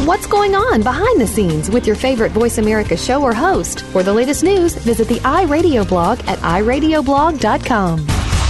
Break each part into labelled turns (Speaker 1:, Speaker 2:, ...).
Speaker 1: What's going on behind the scenes with your favorite Voice America show or host? For the latest news, visit the iRadio blog at iradioblog.com.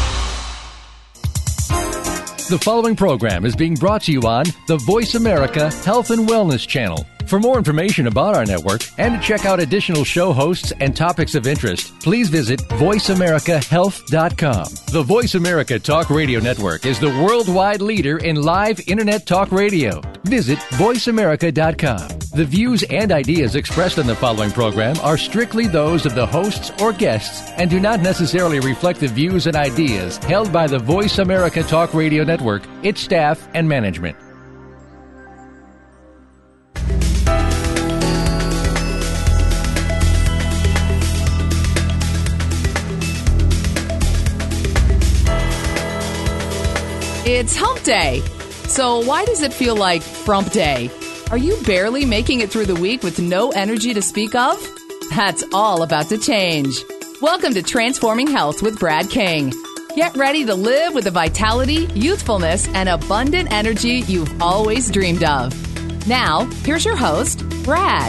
Speaker 2: The following program is being brought to you on the Voice America Health and Wellness Channel. For more information about our network and to check out additional show hosts and topics of interest, please visit voiceamericahealth.com. The Voice America Talk Radio Network is the worldwide leader in live Internet talk radio. Visit voiceamerica.com. The views and ideas expressed on the following program are strictly those of the hosts or guests and do not necessarily reflect the views and ideas held by the Voice America Talk Radio Network, its staff, and management.
Speaker 3: It's hump day. So why does it feel like frump day? Are you barely making it through the week with no energy to speak of? That's all about to change. Welcome to Transforming Health with Brad King. Get ready to live with the vitality, youthfulness, and abundant energy you've always dreamed of. Now, here's your host, Brad.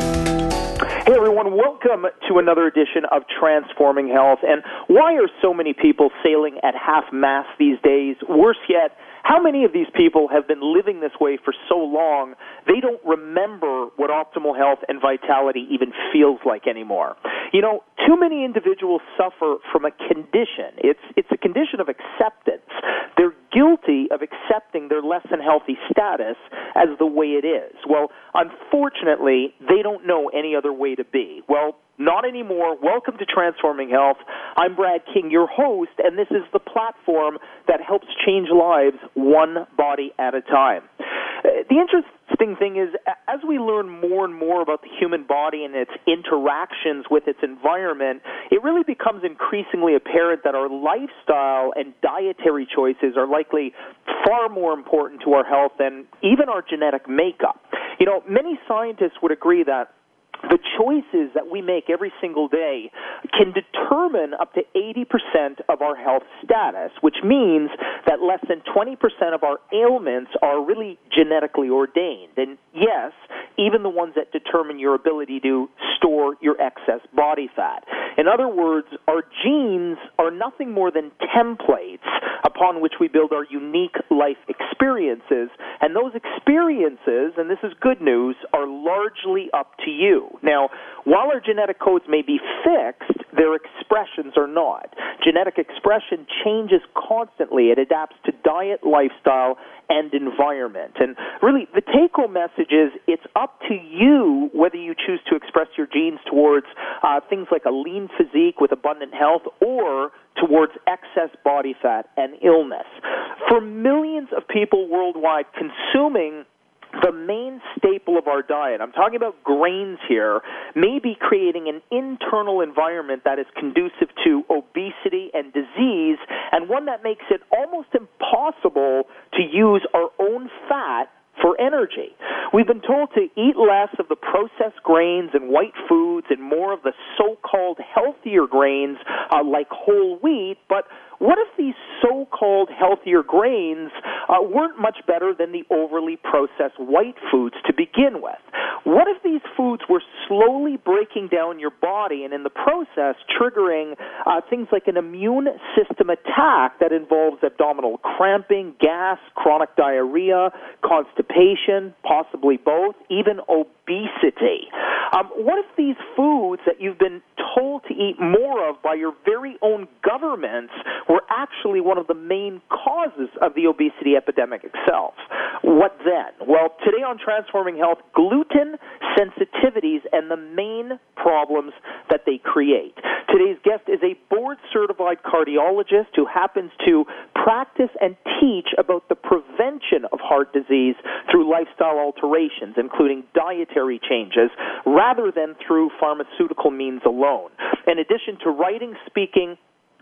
Speaker 4: Hey everyone, welcome to another edition of Transforming Health. And why are so many people sailing at half-mast these days? Worse yet, how many of these people have been living this way for so long, they don't remember what optimal health and vitality even feels like anymore? You know, too many individuals suffer from a condition. It's a condition of acceptance. They're guilty of accepting their less than healthy status as the way it is. Well, unfortunately, they don't know any other way to be. Well, not anymore. Welcome to Transforming Health. I'm Brad King, your host, and this is the platform that helps change lives one body at a time. The interesting thing is, as we learn more and more about the human body and its interactions with its environment, it really becomes increasingly apparent that our lifestyle and dietary choices are likely far more important to our health than even our genetic makeup. You know, many scientists would agree that the choices that we make every single day can determine up to 80% of our health status, which means that less than 20% of our ailments are really genetically ordained. And yes, even the ones that determine your ability to store your excess body fat. In other words, our genes are nothing more than templates upon which we build our unique life experiences. And those experiences, and this is good news, are largely up to you. Now, while our genetic codes may be fixed, their expressions are not. Genetic expression changes constantly. It adapts to diet, lifestyle, and environment. And really, the take-home message is it's up to you whether you choose to express your genes towards things like a lean physique with abundant health or towards excess body fat and illness. For millions of people worldwide, consuming the main staple of our diet, I'm talking about grains here, may be creating an internal environment that is conducive to obesity and disease, and one that makes it almost impossible to use our own fat for energy. We've been told to eat less of the processed grains and white foods and more of the so-called healthier grains like whole wheat, but what if these so-called healthier grains weren't much better than the overly processed white foods to begin with? What if these foods were slowly breaking down your body and in the process triggering things like an immune system attack that involves abdominal cramping, gas, chronic diarrhea, constipation, possibly both, even obesity? What if these foods that you've been told to eat more of by your very own governments were actually one of the main causes of the obesity epidemic itself? What then? Well, today on Transforming Health, gluten sensitivities and the main problems that they create. Today's guest is a board-certified cardiologist who happens to practice and teach about the prevention of heart disease through lifestyle alterations, including dietary changes, rather than through pharmaceutical means alone. In addition to writing, speaking,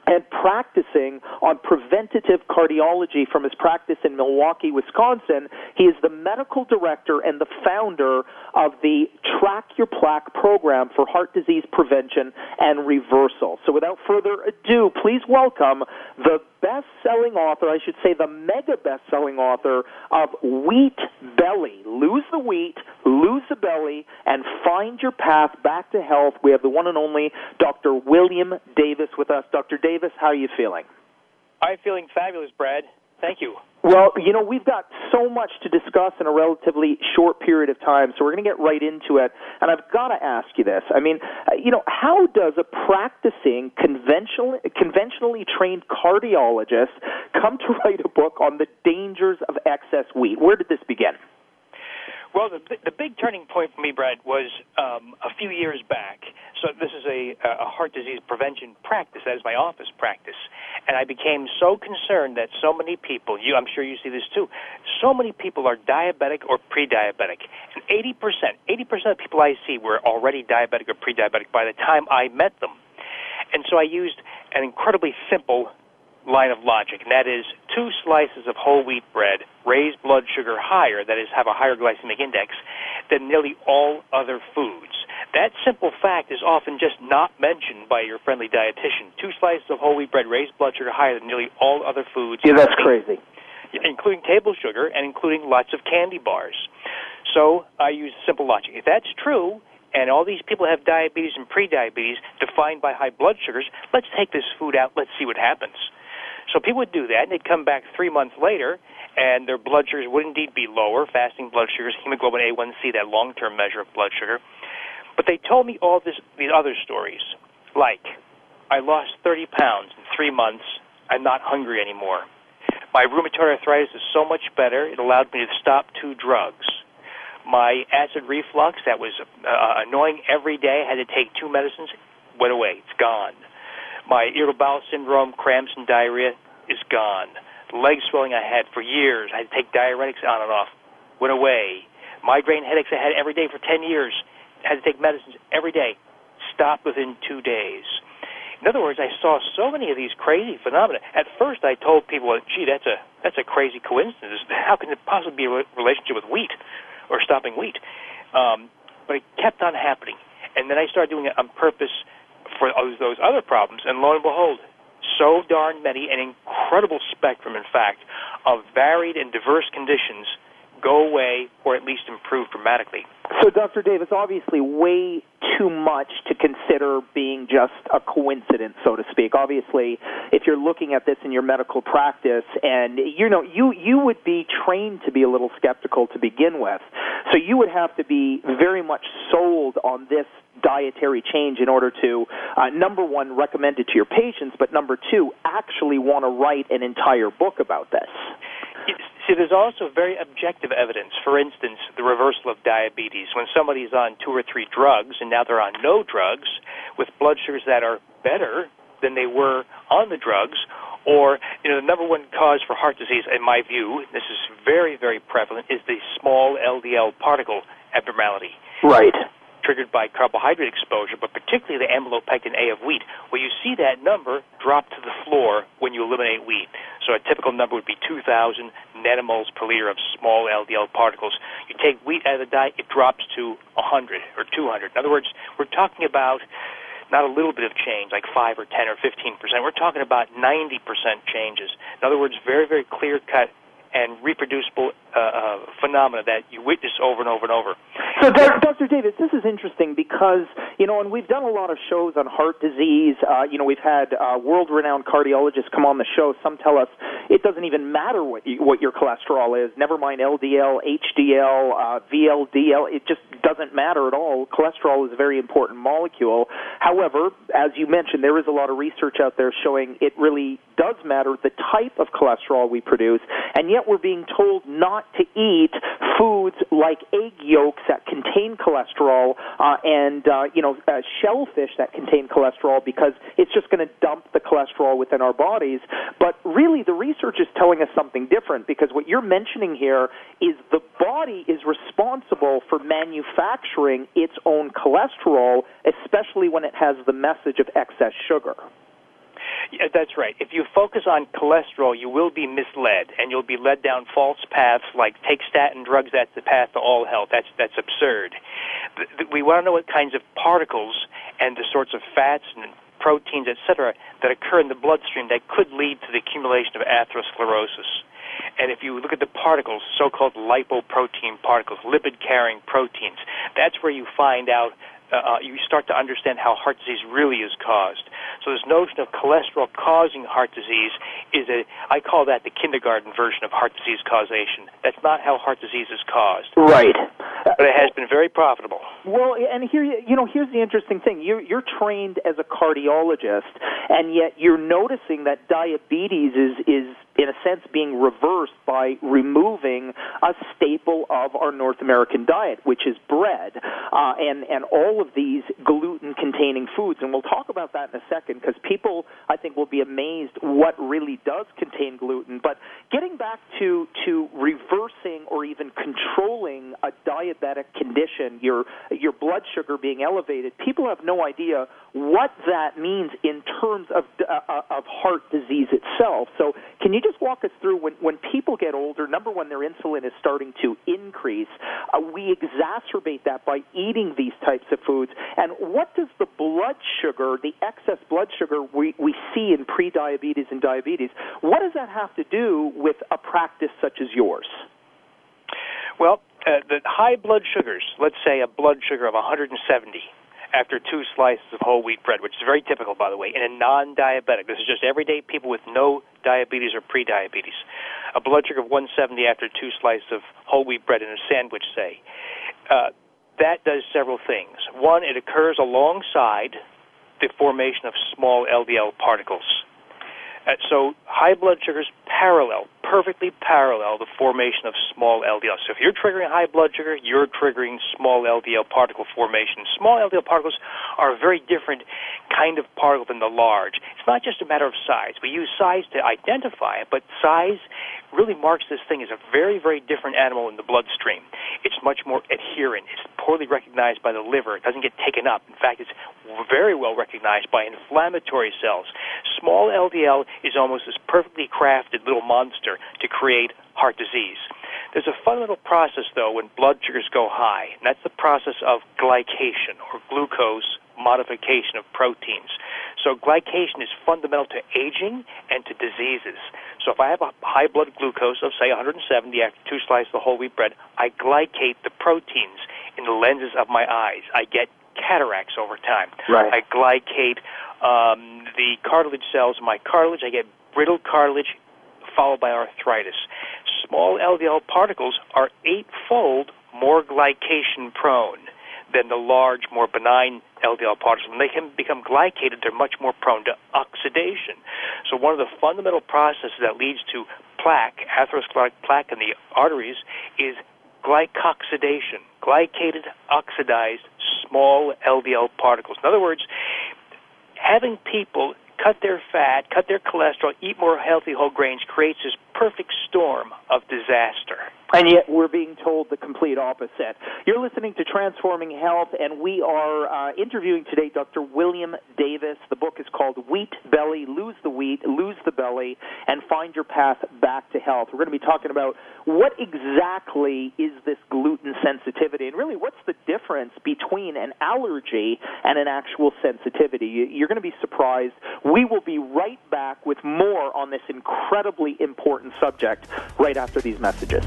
Speaker 4: and practicing on preventative cardiology from his practice in Milwaukee, Wisconsin. He is the medical director and the founder of the Track Your Plaque program for heart disease prevention and reversal. So without further ado, please welcome the best-selling author, I should say the mega best-selling author of Wheat Belly. Lose the wheat, lose the belly, and find your path back to health. We have the one and only Dr. William Davis with us. Dr. Davis, how are you feeling?
Speaker 5: I'm feeling fabulous, Brad. Thank you.
Speaker 4: Well, we've got so much to discuss in a relatively short period of time, so we're going to get right into it. And I've got to ask you this. I mean, how does a practicing, conventionally trained cardiologist come to write a book on the dangers of excess wheat? Where did this begin?
Speaker 5: Well, the big turning point for me, Brad, was a few years back. So this is a heart disease prevention practice. That is my office practice. And I became so concerned that so many people, I'm sure you see this too, so many people are diabetic or pre-diabetic. And 80% of people I see were already diabetic or pre-diabetic by the time I met them. And so I used an incredibly simple line of logic, and that is 2 slices of whole wheat bread raise blood sugar higher, that is, have a higher glycemic index, than nearly all other foods. That simple fact is often just not mentioned by your friendly dietitian. 2 slices of whole wheat bread raise blood sugar higher than nearly all other foods.
Speaker 4: Yeah, that's crazy.
Speaker 5: Including table sugar and including lots of candy bars. So I use simple logic. If that's true, and all these people have diabetes and pre-diabetes defined by high blood sugars, let's take this food out, let's see what happens. So people would do that, and they'd come back 3 months later, and their blood sugars would indeed be lower, fasting blood sugars, hemoglobin A1C, that long-term measure of blood sugar. But they told me all these other stories, like, I lost 30 pounds in 3 months, I'm not hungry anymore. My rheumatoid arthritis is so much better, it allowed me to stop 2 drugs. My acid reflux, that was annoying every day, I had to take 2 medicines, went away, it's gone. My irritable bowel syndrome, cramps, and diarrhea is gone. The leg swelling I had for years, I had to take diuretics on and off, went away. Migraine headaches I had every day for 10 years, I had to take medicines every day, stopped within 2 days. In other words, I saw so many of these crazy phenomena. At first, I told people, well, gee, that's a crazy coincidence. How can it possibly be a relationship with wheat or stopping wheat? But it kept on happening. And then I started doing it on purpose for those other problems, and lo and behold, so darn many, an incredible spectrum, in fact, of varied and diverse conditions go away or at least improve dramatically.
Speaker 4: So, Dr. Davis, obviously way too much to consider being just a coincidence, so to speak. Obviously, if you're looking at this in your medical practice, and you would be trained to be a little skeptical to begin with, so you would have to be very much sold on this dietary change in order to, number one, recommend it to your patients, but number two, actually want to write an entire book about this.
Speaker 5: See, there's also very objective evidence. For instance, the reversal of diabetes. When somebody's on 2 or 3 drugs and now they're on no drugs with blood sugars that are better than they were on the drugs, or, the number one cause for heart disease, in my view, this is very, very prevalent, is the small LDL particle abnormality.
Speaker 4: Right.
Speaker 5: Triggered by carbohydrate exposure, but particularly the amylopectin A of wheat, where you see that number drop to the floor when you eliminate wheat. So a typical number would be 2,000 nanomoles per liter of small LDL particles. You take wheat out of the diet, it drops to 100 or 200. In other words, we're talking about not a little bit of change, like 5 or 10 or 15%. We're talking about 90% changes. In other words, very, very clear-cut and reproducible phenomena that you witness over and over and over.
Speaker 4: So, Dr. Davis, this is interesting because, and we've done a lot of shows on heart disease. We've had world-renowned cardiologists come on the show. Some tell us it doesn't even matter what your cholesterol is, never mind LDL, HDL, VLDL. It just doesn't matter at all. Cholesterol is a very important molecule. However, as you mentioned, there is a lot of research out there showing it really does matter the type of cholesterol we produce, and yet we're being told not to eat foods like egg yolks that contain cholesterol and shellfish that contain cholesterol because it's just going to dump the cholesterol within our bodies. But really the research is telling us something different, because what you're mentioning here is the body is responsible for manufacturing its own cholesterol, especially when it has the message of excess sugar.
Speaker 5: Yeah, that's right. If you focus on cholesterol, you will be misled, and you'll be led down false paths like take statin drugs, that's the path to all health. That's absurd. We want to know what kinds of particles and the sorts of fats and proteins, etc., that occur in the bloodstream that could lead to the accumulation of atherosclerosis. And if you look at the particles, so-called lipoprotein particles, lipid-carrying proteins, that's where you find out, you start to understand how heart disease really is caused. So this notion of cholesterol causing heart disease I call that the kindergarten version of heart disease causation. That's not how heart disease is caused.
Speaker 4: Right.
Speaker 5: But it has been very profitable.
Speaker 4: Well, and here's the interesting thing. You're trained as a cardiologist, and yet you're noticing that diabetes is in a sense being reversed by removing a staple of our North American diet, which is bread, and all of these gluten-containing foods. And we'll talk about that in a second, because people, I think, will be amazed what really does contain gluten. But getting back to reversing or even controlling a diabetic condition, your blood sugar being elevated, people have no idea what that means in terms of heart disease itself. So can you just walk us through, when people get older, number one, their insulin is starting to increase. We exacerbate that by eating these types of foods. And what does the blood sugar, the excess blood sugar we see in prediabetes and diabetes, what does that have to do with a practice such as yours?
Speaker 5: Well, the high blood sugars, let's say a blood sugar of 170 after 2 slices of whole wheat bread, which is very typical, by the way, in a non-diabetic. This is just everyday people with no diabetes or prediabetes. A blood sugar of 170 after 2 slices of whole wheat bread in a sandwich, say. That does several things. One, it occurs alongside the formation of small LDL particles. So high blood sugars perfectly parallel the formation of small LDL. So if you're triggering high blood sugar, you're triggering small LDL particle formation. Small LDL particles are a very different kind of particle than the large. It's not just a matter of size. We use size to identify it, but size really marks this thing as a very, very different animal in the bloodstream. It's much more adherent. It's poorly recognized by the liver. It doesn't get taken up. In fact, it's very well recognized by inflammatory cells. Small LDL is almost this perfectly crafted little monster to create heart disease. There's a fundamental process, though, when blood sugars go high, and that's the process of glycation, or glucose modification of proteins. So glycation is fundamental to aging and to diseases. So if I have a high blood glucose of, say, 170 after 2 slices of whole wheat bread, I glycate the proteins in the lenses of my eyes. I get cataracts over time.
Speaker 4: Right.
Speaker 5: I glycate the cartilage cells in my cartilage. I get brittle cartilage followed by arthritis. Small LDL particles are 8-fold more glycation prone than the large, more benign LDL particles. When they can become glycated, they're much more prone to oxidation. So one of the fundamental processes that leads to plaque, atherosclerotic plaque in the arteries, is glycoxidation, glycated, oxidized, small LDL particles. In other words, having people cut their fat, cut their cholesterol, eat more healthy whole grains creates this perfect storm of disaster.
Speaker 4: And yet we're being told the complete opposite. You're listening to Transforming Health, and we are interviewing today Dr. William Davis. The book is called Wheat Belly, Lose the Wheat, Lose the Belly, and Find Your Path Back to Health. We're going to be talking about what exactly is this gluten sensitivity, and really what's the difference between an allergy and an actual sensitivity. You're going to be surprised. We will be right back with more on this incredibly important subject right after these messages.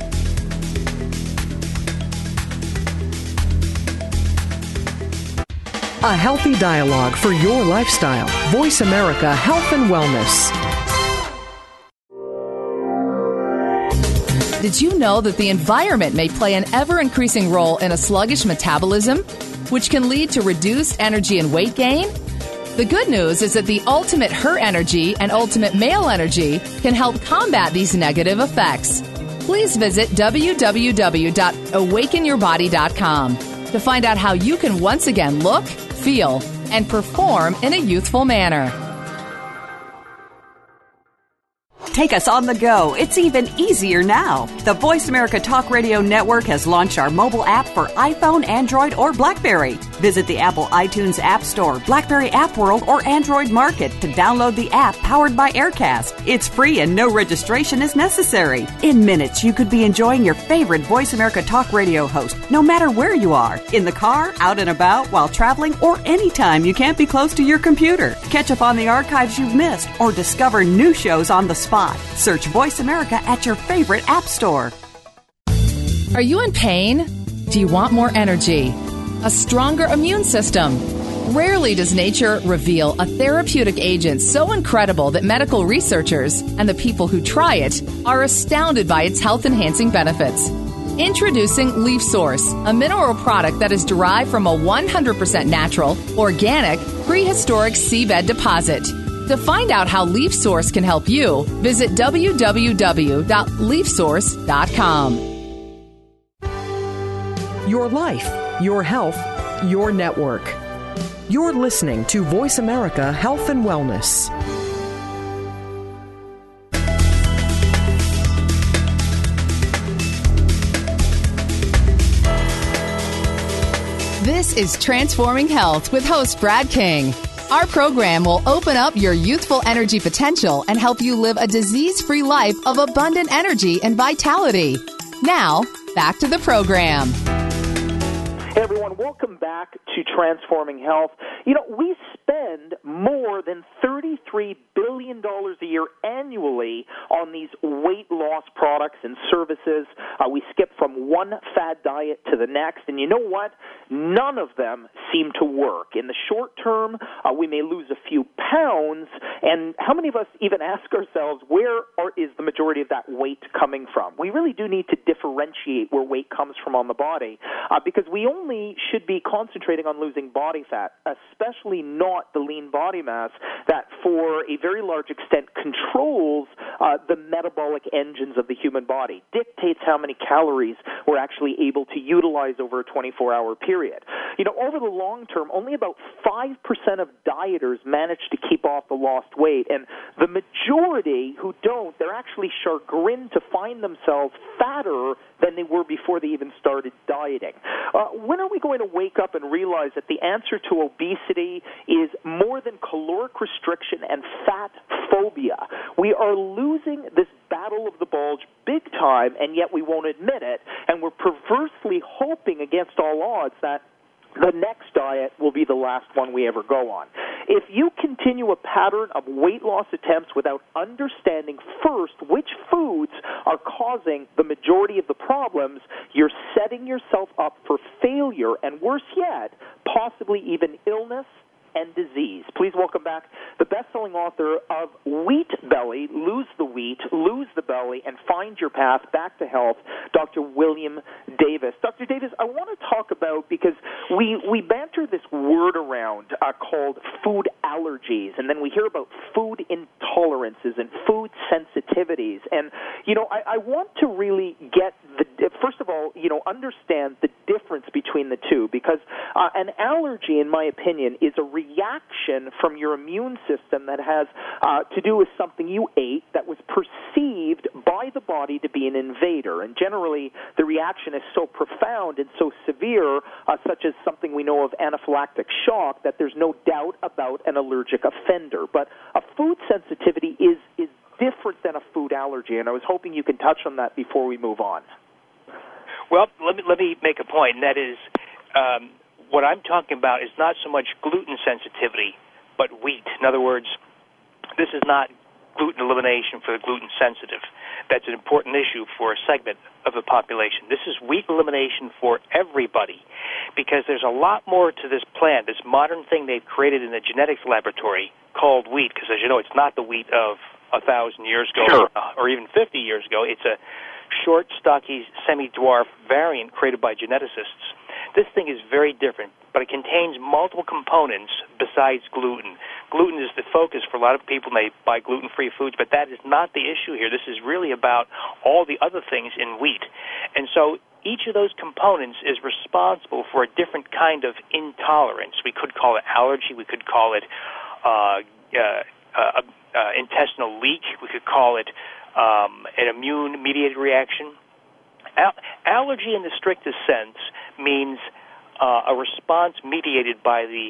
Speaker 6: A healthy dialogue for your lifestyle. Voice America Health and Wellness.
Speaker 3: Did you know that the environment may play an ever-increasing role in a sluggish metabolism, which can lead to reduced energy and weight gain? The good news is that the Ultimate Her Energy and Ultimate Male Energy can help combat these negative effects. Please visit www.awakenyourbody.com to find out how you can once again look, feel, and perform in a youthful manner.
Speaker 7: Take us on the go. It's even easier now. The Voice America Talk Radio Network has launched our mobile app for iPhone, Android, or BlackBerry. Visit the Apple iTunes App Store, BlackBerry App World, or Android Market to download the app powered by Aircast. It's free and no registration is necessary. In minutes, you could be enjoying your favorite Voice America Talk Radio host, no matter where you are, in the car, out and about, while traveling, or anytime you can't be close to your computer. Catch up on the archives you've missed or discover new shows on the spot. Search Voice America at your favorite app store.
Speaker 3: Are you in pain? Do you want more energy? A stronger immune system? Rarely does nature reveal a therapeutic agent so incredible that medical researchers and the people who try it are astounded by its health-enhancing benefits. Introducing Leaf Source, a mineral product that is derived from a 100% natural, organic, prehistoric seabed deposit. To find out how Leaf Source can help you, visit www.leafsource.com.
Speaker 6: Your life, your health, your network. You're listening to Voice America Health and Wellness.
Speaker 3: This is Transforming Health with host Brad King. Our program will open up your youthful energy potential and help you live a disease-free life of abundant energy and vitality. Now, back to the program.
Speaker 4: Hey, everyone. Welcome back to Transforming Health. You know, we spend more than $33 billion a year annually on these weight loss products and services. We skip from one fad diet to the next, and you know what? None of them seem to work. In the short term, we may lose a few pounds, and how many of us even ask ourselves, where is the majority of that weight coming from? We really do need to differentiate where weight comes from on the body, because we only should be concentrating on losing body fat, especially not the lean body mass that for a very large extent controls the metabolic engines of the human body, dictates how many calories we're actually able to utilize over a 24-hour period. You know, over the long term, only about 5% of dieters manage to keep off the lost weight, and the majority who don't, they're actually chagrined to find themselves fatter than they were before they even started dieting. When are we going to wake up and realize that the answer to obesity is more than caloric restriction and fat phobia? We are losing this battle of the bulge big time, and yet we won't admit it, and we're perversely hoping against all odds that the next diet will be the last one we ever go on. If you continue a pattern of weight loss attempts without understanding first which foods are causing the majority of the problems, you're setting yourself up for failure and, worse yet, possibly even illness and disease. Please welcome back the best-selling author of Wheat Belly, Lose the Wheat, Lose the Belly, and Find Your Path Back to Health, Dr. William Davis. Dr. Davis, I want to talk about, because we banter this word around called food allergies, and then we hear about food intolerances and food sensitivities. And, you know, I want to really get first of all, you know, understand the difference between the two, because an allergy, in my opinion, is a reaction from your immune system that has to do with something you ate that was perceived by the body to be an invader. And generally, the reaction is so profound and so severe, such as something we know of anaphylactic shock, that there's no doubt about an allergic offender. But a food sensitivity is different than a food allergy, and I was hoping you can touch on that before we move on.
Speaker 5: Well, let me make a point, and that is what I'm talking about is not so much gluten sensitivity, but wheat. In other words, this is not gluten elimination for the gluten sensitive. That's an important issue for a segment of the population. This is wheat elimination for everybody, because there's a lot more to this plant, this modern thing they've created in the genetics laboratory called wheat, because as you know, it's not the wheat of 1,000 years ago, sure, or even 50 years ago. It's a short, stocky, semi-dwarf variant created by geneticists. This thing is very different, but it contains multiple components besides gluten. Gluten is the focus for a lot of people. They buy gluten-free foods, but that is not the issue here. This is really about all the other things in wheat. And so each of those components is responsible for a different kind of intolerance. We could call it allergy. We could call it intestinal leak. We could call it an immune-mediated reaction. Allergy in the strictest sense means a response mediated by the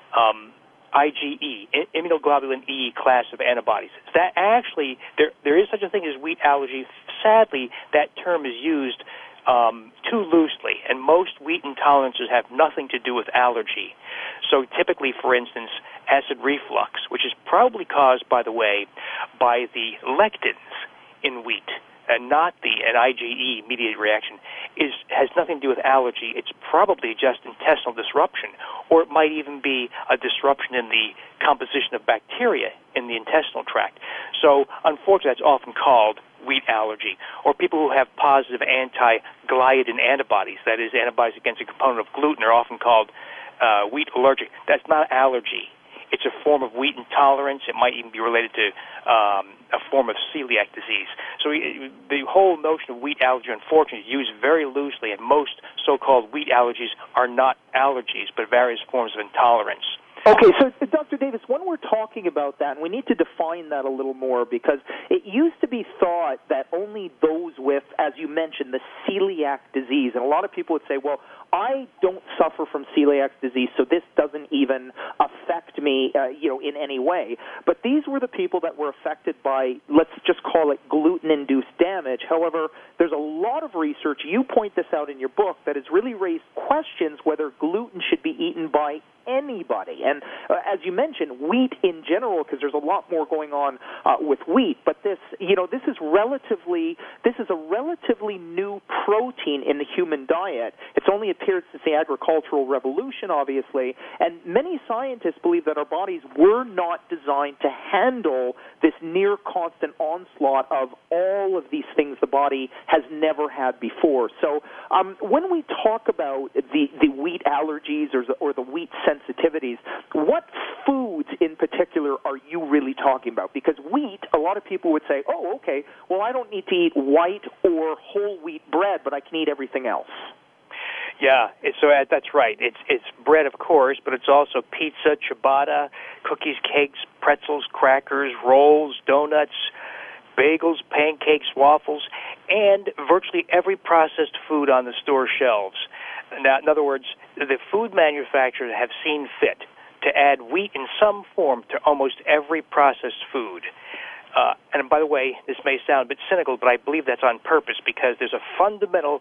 Speaker 5: IgE, immunoglobulin E class of antibodies. That actually, there is such a thing as wheat allergy. Sadly, that term is used too loosely, and most wheat intolerances have nothing to do with allergy. So typically, for instance, acid reflux, which is probably caused, by the way, by the lectins in wheat, and not an IgE-mediated reaction, has nothing to do with allergy. It's probably just intestinal disruption, or it might even be a disruption in the composition of bacteria in the intestinal tract. So, unfortunately, that's often called wheat allergy. Or people who have positive anti-gliadin antibodies, that is, antibodies against a component of gluten, are often called wheat allergic. That's not allergy. It's a form of wheat intolerance. It might even be related to a form of celiac disease. So the whole notion of wheat allergy, unfortunately, is used very loosely, and most so-called wheat allergies are not allergies, but various forms of intolerance.
Speaker 4: Okay, so Dr. Davis, when we're talking about that, and we need to define that a little more, because it used to be thought that only those with, as you mentioned, the celiac disease, and a lot of people would say, well, I don't suffer from celiac disease, so this doesn't even affect me, in any way. But these were the people that were affected by, let's just call it gluten-induced damage. However, there's a lot of research, you point this out in your book, that has really raised questions whether gluten should be eaten by anybody. And as you mentioned, wheat in general, because there's a lot more going on with wheat, but this is a relatively new protein in the human diet. It's only appeared since the agricultural revolution, obviously, and many scientists believe that our bodies were not designed to handle this near constant onslaught of all of these things the body has never had before. So when we talk about the wheat allergies or the wheat sensitivities, what foods in particular are you really talking about? Because wheat, a lot of people would say, oh, okay, well, I don't need to eat white or whole wheat bread, but I can eat everything else.
Speaker 5: Yeah, so that's right. It's bread, of course, but it's also pizza, ciabatta, cookies, cakes, pretzels, crackers, rolls, donuts, bagels, pancakes, waffles, and virtually every processed food on the store shelves. Now, in other words, the food manufacturers have seen fit to add wheat in some form to almost every processed food. And by the way, this may sound a bit cynical, but I believe that's on purpose because there's a fundamental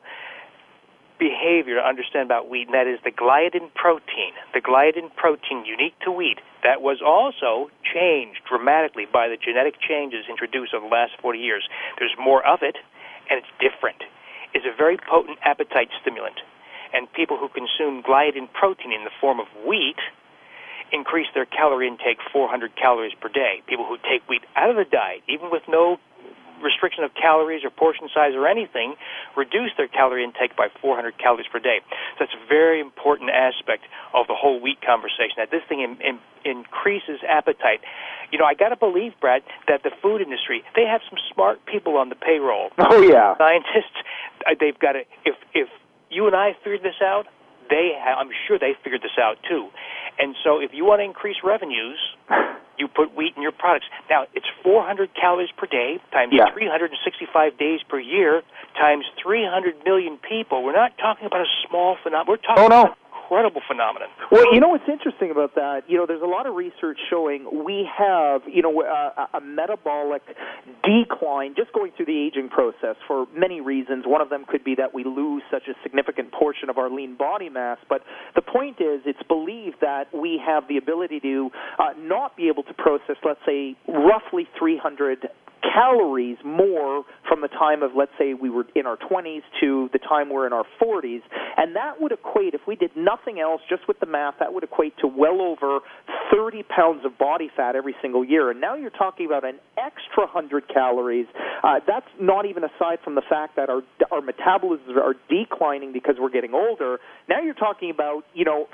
Speaker 5: behavior to understand about wheat, and that is the gliadin protein. The gliadin protein unique to wheat that was also changed dramatically by the genetic changes introduced over the last 40 years. There's more of it, and it's different. It's a very potent appetite stimulant. And people who consume gliadin protein in the form of wheat increase their calorie intake 400 calories per day. People who take wheat out of the diet, even with no restriction of calories or portion size or anything, reduce their calorie intake by 400 calories per day. So that's a very important aspect of the whole wheat conversation, that this thing increases appetite. I got to believe, Brad, that the food industry, they have some smart people on the payroll.
Speaker 4: Oh, yeah.
Speaker 5: Scientists, they've got to, if you and I figured this out, I'm sure they figured this out too. And so if you want to increase revenues, you put wheat in your products. Now, it's 400 calories per day times 365 days per year times 300 million people. We're not talking about a small phenomenon. We're talking about an incredible phenomenon.
Speaker 4: Well, what's interesting about that, there's a lot of research showing we have, a metabolic decline just going through the aging process for many reasons. One of them could be that we lose such a significant portion of our lean body mass. But the point is, it's believed that we have the ability to not be able to process, let's say, roughly 300 calories more from the time of, let's say, we were in our 20s to the time we're in our 40s. And that would equate, if we did nothing else, just with the math, that would equate to well over 30 pounds of body fat every single year. And now you're talking about an extra 100 calories. That's not even aside from the fact that our metabolisms are declining because we're getting older. Now you're talking about,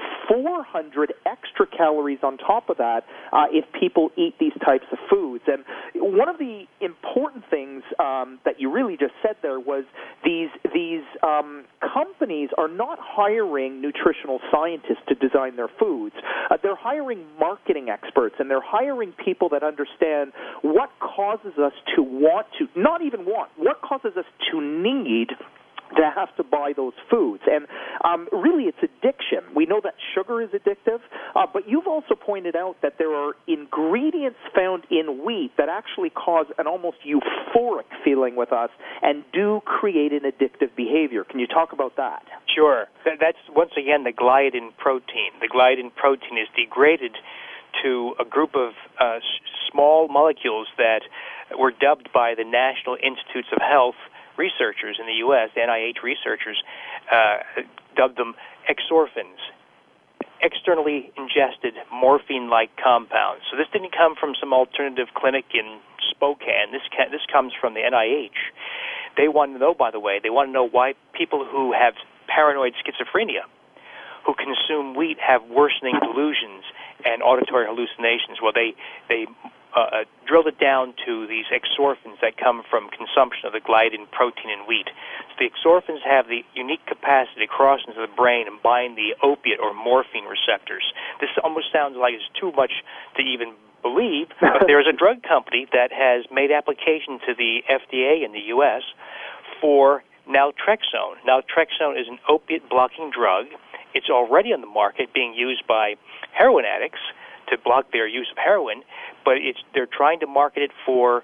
Speaker 4: 400 extra calories on top of that if people eat these types of foods. And one of the important things that you really just said there was these companies are not hiring nutritional scientists to design their foods. They're hiring marketing experts, and they're hiring people that understand what causes us to want to, not even want, what causes us to need to have to buy those foods. And really it's addiction. We know that sugar is addictive, but you've also pointed out that there are ingredients found in wheat that actually cause an almost euphoric feeling with us and do create an addictive behavior. Can you talk about that?
Speaker 5: Sure. That's, once again, the gliadin protein. The gliadin protein is degraded to a group of small molecules that were dubbed by the National Institutes of Health researchers in the U.S., the NIH researchers, dubbed them exorphins, externally ingested morphine-like compounds. So this didn't come from some alternative clinic in Spokane. This comes from the NIH. They want to know, by the way, why people who have paranoid schizophrenia, who consume wheat, have worsening delusions and auditory hallucinations. Well, they drilled it down to these exorphins that come from consumption of the gliadin protein in wheat. So the exorphins have the unique capacity to cross into the brain and bind the opiate or morphine receptors. This almost sounds like it's too much to even believe, but there's a drug company that has made application to the FDA in the U.S. for naltrexone. Naltrexone is an opiate-blocking drug. It's already on the market, being used by heroin addicts to block their use of heroin, but they're trying to market it for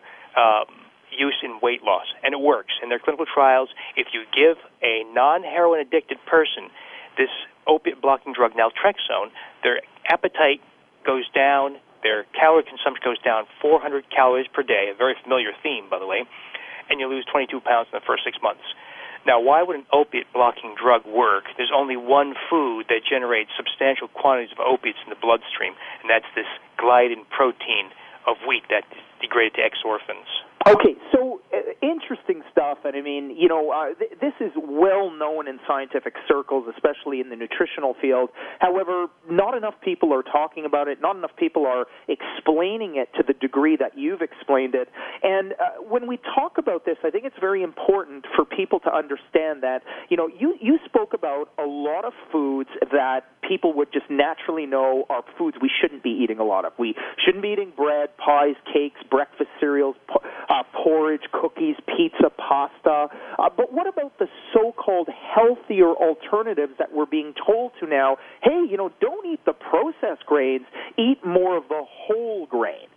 Speaker 5: use in weight loss, and it works. In their clinical trials, if you give a non-heroin addicted person this opiate-blocking drug, naltrexone, their appetite goes down, their calorie consumption goes down 400 calories per day, a very familiar theme, by the way, and you lose 22 pounds in the first 6 months. Now, why would an opiate-blocking drug work? There's only one food that generates substantial quantities of opiates in the bloodstream, and that's this gliadin protein of wheat that's degraded to exorphins.
Speaker 4: Okay, so interesting stuff, and I mean, this is well known in scientific circles, especially in the nutritional field. However, not enough people are talking about it, not enough people are explaining it to the degree that you've explained it. And when we talk about this, I think it's very important for people to understand that, you spoke about a lot of foods that people would just naturally know are foods we shouldn't be eating a lot of. We shouldn't be eating bread, pies, cakes, breakfast cereals, porridge, cookies, pizza, pasta. But what about the so-called healthier alternatives that we're being told to now? Hey, don't eat the processed grains, eat more of the whole grains.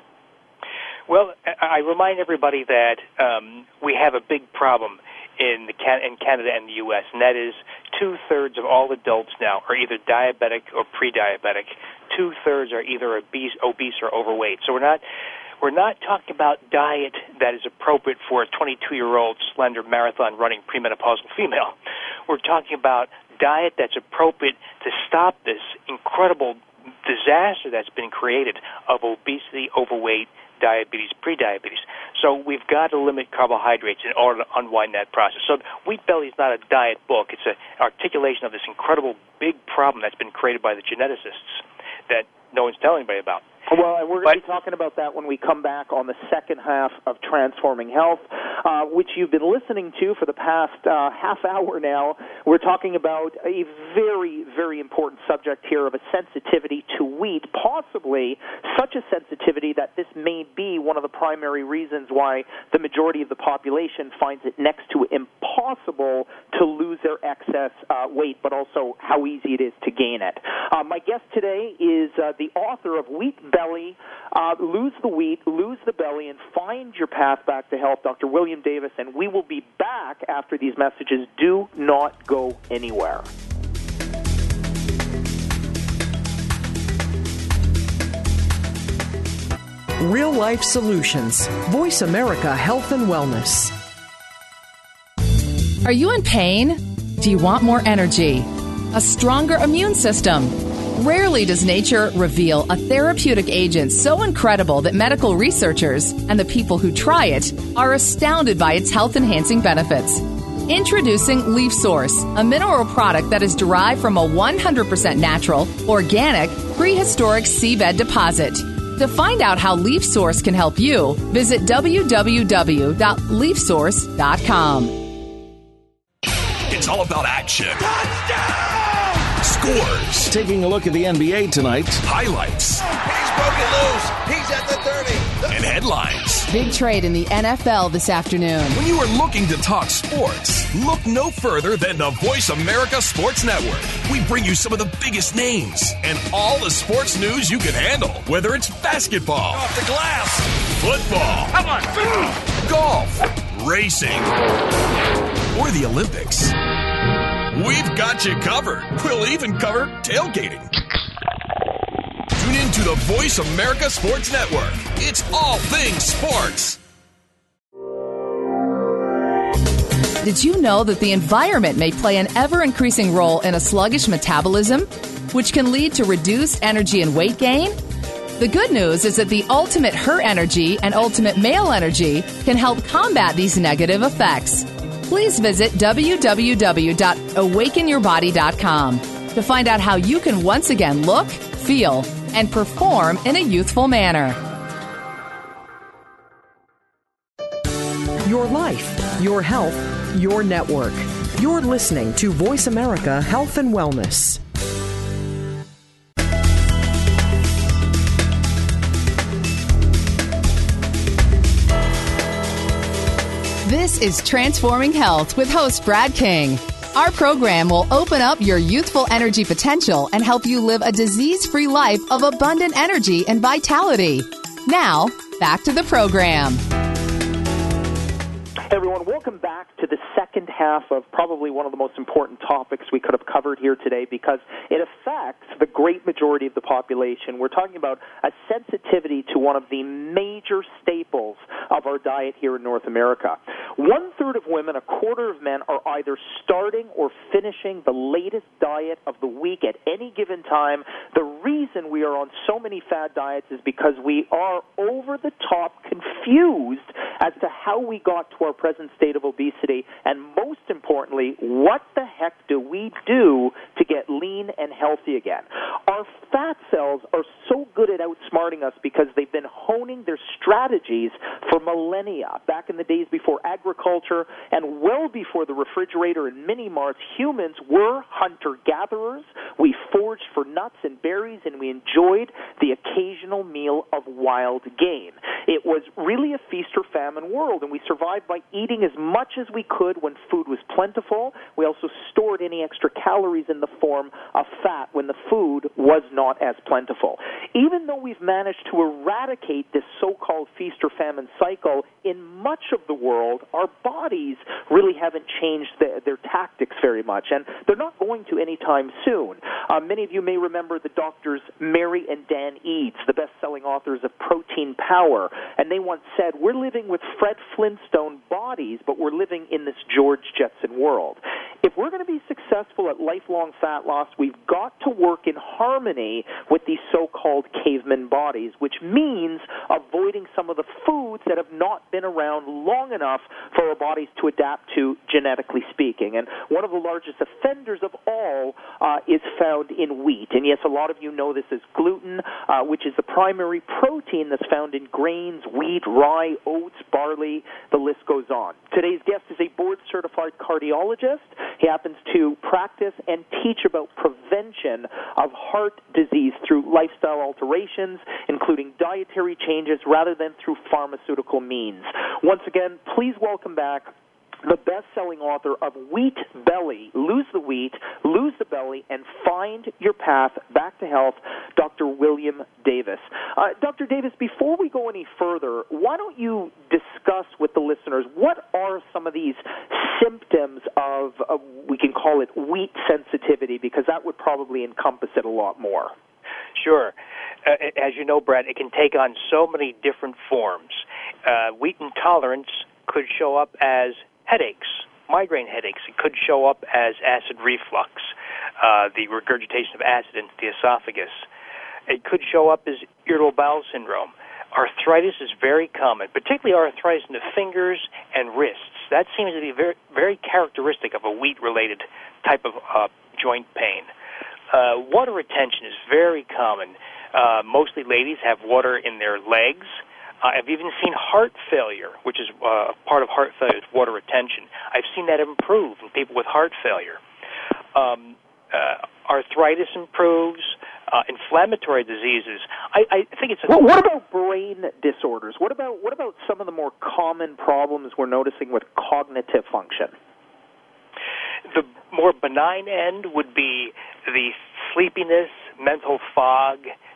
Speaker 5: Well, I remind everybody that we have a big problem in Canada and the U.S., and that is 2/3 of all adults now are either diabetic or pre-diabetic. 2/3 are either obese or overweight. So we're not talking about diet that is appropriate for a 22-year-old slender marathon running premenopausal female. We're talking about diet that's appropriate to stop this incredible disaster that's been created of obesity, overweight, diabetes, prediabetes. So we've got to limit carbohydrates in order to unwind that process. So Wheat Belly is not a diet book. It's an articulation of this incredible big problem that's been created by the geneticists that no one's telling anybody about.
Speaker 4: Well, and we're going to be talking about that when we come back on the second half of Transforming Health, which you've been listening to for the past half hour now. We're talking about a very, very important subject here of a sensitivity to wheat, possibly such a sensitivity that this may be one of the primary reasons why the majority of the population finds it next to impossible to lose their excess weight, but also how easy it is to gain it. My guest today is the author of Wheat Belly, Lose the Wheat, Lose the Belly, and Find Your Path Back to Health, Dr. William Davis, and we will be back after these messages. Do not go anywhere.
Speaker 6: Real Life Solutions. Voice America Health and Wellness.
Speaker 3: Are you in pain? Do you want more energy? A stronger immune system? Rarely does nature reveal a therapeutic agent so incredible that medical researchers and the people who try it are astounded by its health-enhancing benefits. Introducing Leaf Source, a mineral product that is derived from a 100% natural, organic, prehistoric seabed deposit. To find out how Leaf Source can help you, visit www.leafsource.com.
Speaker 8: It's all about action. Touchdown! Scores.
Speaker 9: Taking a look at the NBA tonight.
Speaker 8: Highlights.
Speaker 10: He's broken loose. He's at the 30.
Speaker 8: And headlines.
Speaker 3: Big trade in the NFL this afternoon.
Speaker 8: When you are looking to talk sports, look no further than the Voice America Sports Network. We bring you some of the biggest names and all the sports news you can handle. Whether it's basketball,
Speaker 10: off the glass,
Speaker 8: football,
Speaker 10: come on,
Speaker 8: golf, racing, or the Olympics. We've got you covered. We'll even cover tailgating. Tune in to the Voice America Sports Network. It's all things sports.
Speaker 3: Did you know that the environment may play an ever-increasing role in a sluggish metabolism, which can lead to reduced energy and weight gain? The good news is that the Ultimate Her Energy and Ultimate Male Energy can help combat these negative effects. Please visit www.awakenyourbody.com to find out how you can once again look, feel, and perform in a youthful manner.
Speaker 6: Your life, your health, your network. You're listening to Voice America Health and Wellness.
Speaker 3: This is Transforming Health with host Brad King. Our program will open up your youthful energy potential and help you live a disease-free life of abundant energy and vitality. Now, back to the program.
Speaker 4: Hey everyone, welcome back to the second half of probably one of the most important topics we could have covered here today because it affects the great majority of the population. We're talking about a sensitivity to one of the major staples of our diet here in North America. 1/3 of women, 1/4 of men are either starting or finishing the latest diet of the week at any given time. The reason we are on so many fad diets is because we are over the top confused as to how we got to our present state of obesity, and most importantly, what the heck do we do to get lean and healthy again? Our fat cells are so good at outsmarting us because they've been honing their strategies for millennia. Back in the days before agriculture and well before the refrigerator and mini-marts, humans were hunter-gatherers. We foraged for nuts and berries, and we enjoyed the occasional meal of wild game. It was really a feast or famine world, and we survived by eating as much as we could when food was plentiful. We also stored any extra calories in the form of fat when the food was not as plentiful. Even though we've managed to eradicate this so-called feast or famine cycle in much of the world, our bodies really haven't changed their tactics very much, and they're not going to anytime soon. Many of you may remember the doctors Mary and Dan Eads, the best-selling authors of Protein Power, and they once said, we're living with Fred Flintstone bodies, but we're living in this George Jetson world. If we're going to be successful at lifelong fat loss, we've got to work in harmony with these so-called caveman bodies, which means avoiding some of the foods that have not been around long enough for our bodies to adapt to, genetically speaking. And one of the largest offenders of all is found in wheat. And yes, a lot of you know this as gluten, which is the primary protein that's found in grains, wheat, rye, oats, barley, the list goes on. Today's guest is a board-certified cardiologist. He happens to practice and teach about prevention of heart disease through lifestyle alterations, including dietary changes, rather than through pharmaceutical means. Once again, please welcome back the best-selling author of Wheat Belly, Lose the Wheat, Lose the Belly, and Find Your Path Back to Health, Dr. William Davis. Dr. Davis, before we go any further, why don't you discuss with the listeners what are some of these symptoms of we can call it wheat sensitivity, because that would probably encompass it a lot more.
Speaker 5: Sure. As you know, Brad, it can take on so many different forms. Wheat intolerance could show up as headaches, migraine headaches. It could show up as acid reflux, the regurgitation of acid into the esophagus. It could show up as irritable bowel syndrome. Arthritis is very common, particularly arthritis in the fingers and wrists. That seems to be very, very characteristic of a wheat-related type of joint pain. Water retention is very common. Mostly ladies have water in their legs. I've even seen heart failure, which is part of heart failure is water retention. I've seen that improve in people with heart failure. Arthritis improves. Inflammatory diseases. I think it's.
Speaker 4: What about brain disorders? What about some of the more common problems we're noticing with cognitive function?
Speaker 5: The more benign end would be the sleepiness, mental fog,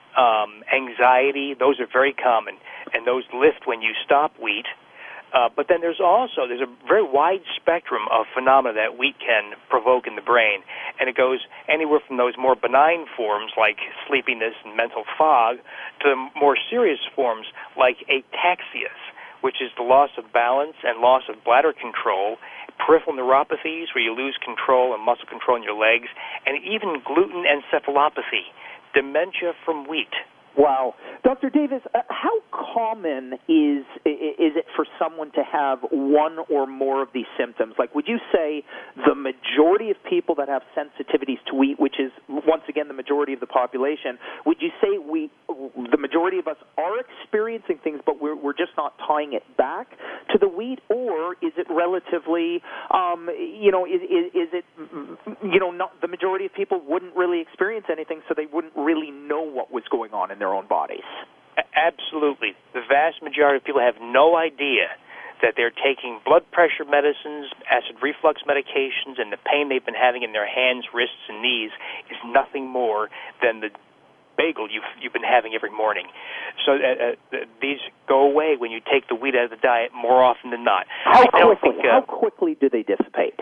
Speaker 5: anxiety. Those are very common, and those lift when you stop wheat. But then there's a very wide spectrum of phenomena that wheat can provoke in the brain, and it goes anywhere from those more benign forms like sleepiness and mental fog to the more serious forms like ataxias, which is the loss of balance and loss of bladder control, peripheral neuropathies where you lose control and muscle control in your legs, and even gluten encephalopathy, dementia from wheat.
Speaker 4: Wow. Dr. Davis, how common is it for someone to have one or more of these symptoms? Like, would you say the majority of people that have sensitivities to wheat, which is, once again, the majority of the population, would you say the majority of us are experiencing things, but we're just not tying it back to the wheat? Or is it relatively, is it, not the majority of people wouldn't really experience anything, so they wouldn't really know what was going on in their own bodies?
Speaker 5: Absolutely. The vast majority of people have no idea that they're taking blood pressure medicines, acid reflux medications, and the pain they've been having in their hands, wrists, and knees is nothing more than the bagel you've been having every morning. So these go away when you take the wheat out of the diet more often than not.
Speaker 4: How quickly do they dissipate?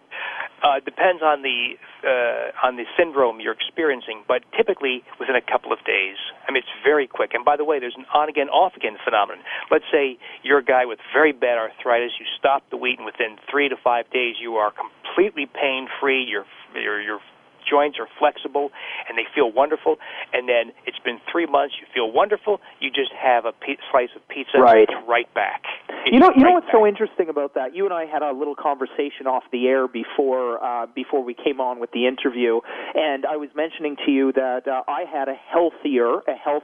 Speaker 5: Depends on the syndrome you're experiencing, but typically within a couple of days. I mean, it's very quick. And by the way, there's an on-again, off-again phenomenon. Let's say you're a guy with very bad arthritis. You stop the wheat, and within 3 to 5 days, you are completely pain-free. Your joints are flexible, and they feel wonderful. And then it's been 3 months. You feel wonderful. You just have a slice of pizza,
Speaker 4: right.
Speaker 5: And it's right back.
Speaker 4: You know what's so interesting about that? You and I had a little conversation off the air before we came on with the interview, and I was mentioning to you that I had a healthier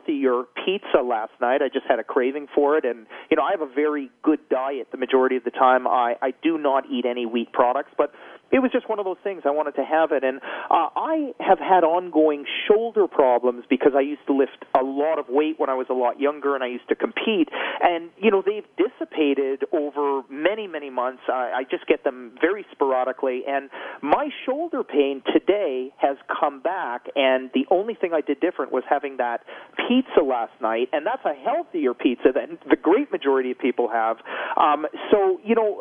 Speaker 4: pizza last night. I just had a craving for it, and I have a very good diet the majority of the time. I do not eat any wheat products, but it was just one of those things. I wanted to have it, and I have had ongoing shoulder problems because I used to lift a lot of weight when I was a lot younger, and I used to compete, and they've dissipated over many, many months. I just get them very sporadically, and my shoulder pain today has come back, and the only thing I did different was having that pizza last night, and that's a healthier pizza than the great majority of people have. So,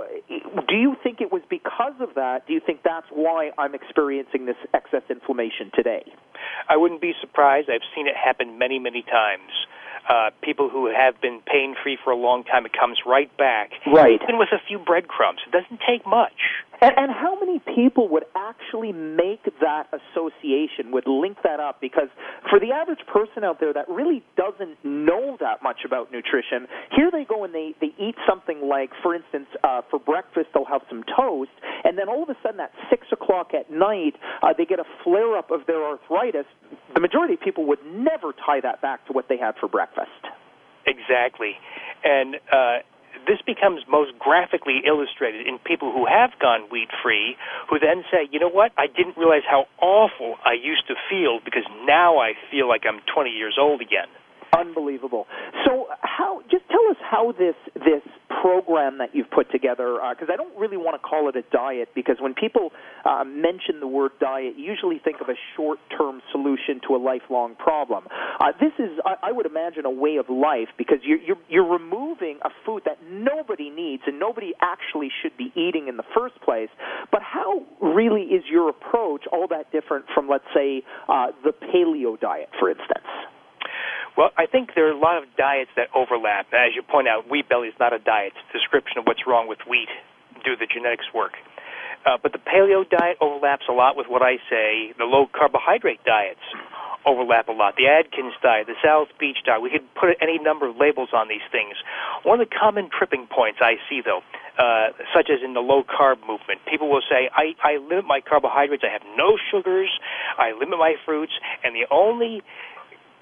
Speaker 4: do you think it was because of that? Do you think that's why I'm experiencing this excess inflammation today?
Speaker 5: I wouldn't be surprised. I've seen it happen many, many times. People who have been pain-free for a long time, it comes right back.
Speaker 4: Right.
Speaker 5: Even with a few breadcrumbs. It doesn't take much.
Speaker 4: And how many people would actually make that association, would link that up? Because for the average person out there that really doesn't know that much about nutrition, here they go and they eat something like, for instance, for breakfast they'll have some toast, and then all of a sudden at 6 o'clock at night they get a flare-up of their arthritis. The majority of people would never tie that back to what they had for breakfast.
Speaker 5: Exactly. And this becomes most graphically illustrated in people who have gone wheat-free, who then say, you know what, I didn't realize how awful I used to feel because now I feel like I'm 20 years old again.
Speaker 4: Unbelievable. So just tell us how this program that you've put together, because I don't really want to call it a diet, because when people mention the word diet, you usually think of a short-term solution to a lifelong problem. This is, I would imagine, a way of life, because you're removing a food that nobody needs and nobody actually should be eating in the first place. But how really is your approach all that different from, let's say, the paleo diet, for instance?
Speaker 5: Well, I think there are a lot of diets that overlap. As you point out, wheat belly is not a diet. It's a description of what's wrong with wheat due to the genetics work. But the paleo diet overlaps a lot with what I say. The low-carbohydrate diets overlap a lot. The Atkins diet, the Sal's Beach diet, we could put any number of labels on these things. One of the common tripping points I see, though, such as in the low-carb movement, people will say, I limit my carbohydrates, I have no sugars, I limit my fruits, and the only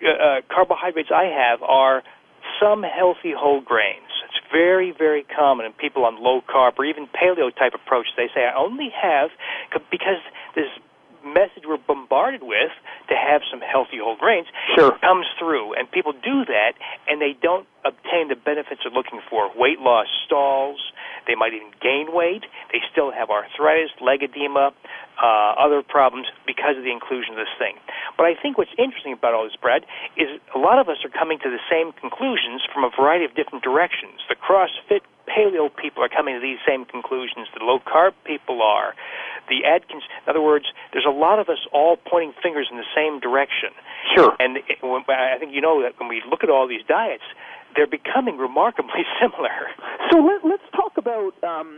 Speaker 5: carbohydrates I have are some healthy whole grains. It's very, very common in people on low-carb or even paleo-type approach. They say, I only have, because this message we're bombarded with to have some healthy whole grains comes through, and people do that, and they don't obtain the benefits they're looking for. Weight loss stalls. They might even gain weight. They still have arthritis, leg edema, other problems because of the inclusion of this thing. But I think what's interesting about all this, Brad, is a lot of us are coming to the same conclusions from a variety of different directions. The CrossFit paleo people are coming to these same conclusions. The low-carb people are. The Atkins, in other words, there's a lot of us all pointing fingers in the same direction.
Speaker 4: Sure.
Speaker 5: And I think you know that when we look at all these diets, they're becoming remarkably similar.
Speaker 4: So let's talk about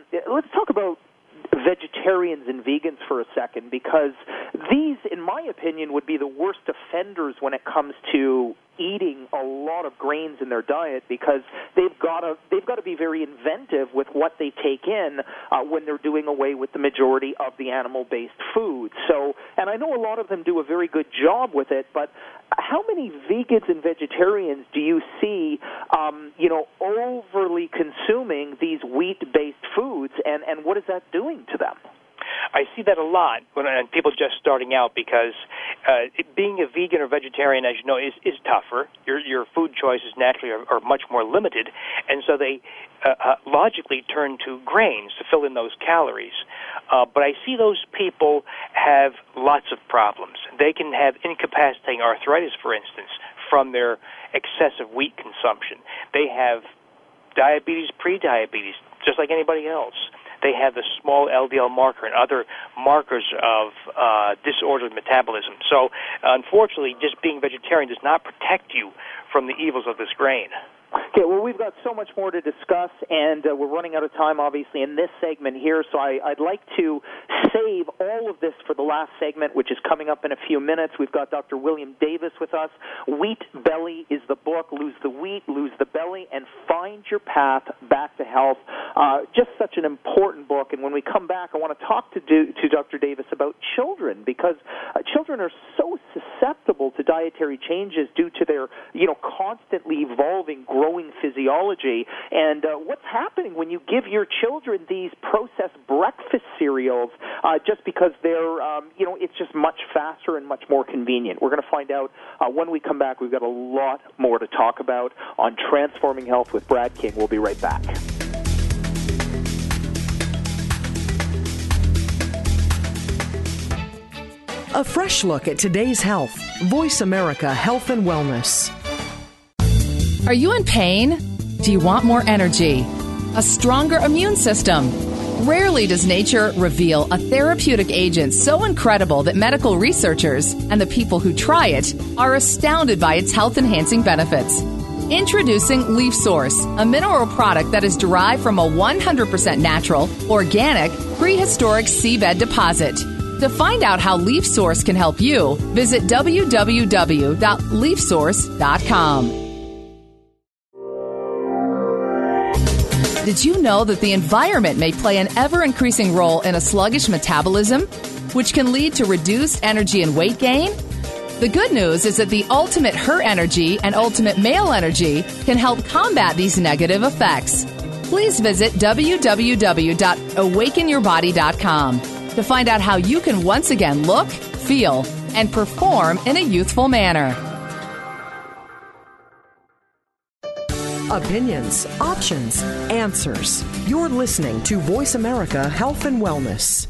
Speaker 4: vegetarians and vegans for a second, because these, in my opinion, would be the worst offenders when it comes to eating a lot of grains in their diet, because they've got to be very inventive with what they take in when they're doing away with the majority of the animal-based foods. So, and I know a lot of them do a very good job with it, but how many vegans and vegetarians do you see, overly consuming these wheat-based foods, and what is that doing to them?
Speaker 5: I see that a lot when people just starting out, because being a vegan or vegetarian, as you know, is tougher. Your food choices naturally are much more limited, and so they logically turn to grains to fill in those calories. But I see those people have lots of problems. They can have incapacitating arthritis, for instance, from their excessive wheat consumption. They have diabetes, pre-diabetes, just like anybody else. They have the small LDL marker and other markers of disordered metabolism. So, unfortunately, just being vegetarian does not protect you from the evils of this grain.
Speaker 4: Okay, well, we've got so much more to discuss, and we're running out of time, obviously, in this segment here, so I'd like to save all of this for the last segment, which is coming up in a few minutes. We've got Dr. William Davis with us. Wheat Belly is the book. Lose the wheat, lose the belly, and find your path back to health. Just such an important book, and when we come back, I want to talk to Dr. Davis about children, because children are so susceptible to dietary changes due to their, constantly evolving, growing physiology. And what's happening when you give your children these processed breakfast cereals just because they're, it's just much faster and much more convenient? We're going to find out when we come back. We've got a lot more to talk about on Transforming Health with Brad King. We'll be right back.
Speaker 6: A fresh look at today's health. Voice America Health and Wellness.
Speaker 3: Are you in pain? Do you want more energy? A stronger immune system? Rarely does nature reveal a therapeutic agent so incredible that medical researchers and the people who try it are astounded by its health-enhancing benefits. Introducing Leaf Source, a mineral product that is derived from a 100% natural, organic, prehistoric seabed deposit. To find out how Leaf Source can help you, visit www.leafsource.com. Did you know that the environment may play an ever-increasing role in a sluggish metabolism, which can lead to reduced energy and weight gain? The good news is that the Ultimate Her Energy and Ultimate Male Energy can help combat these negative effects. Please visit www.awakenyourbody.com to find out how you can once again look, feel, and perform in a youthful manner.
Speaker 6: Opinions, options, answers. You're listening to Voice America Health and Wellness.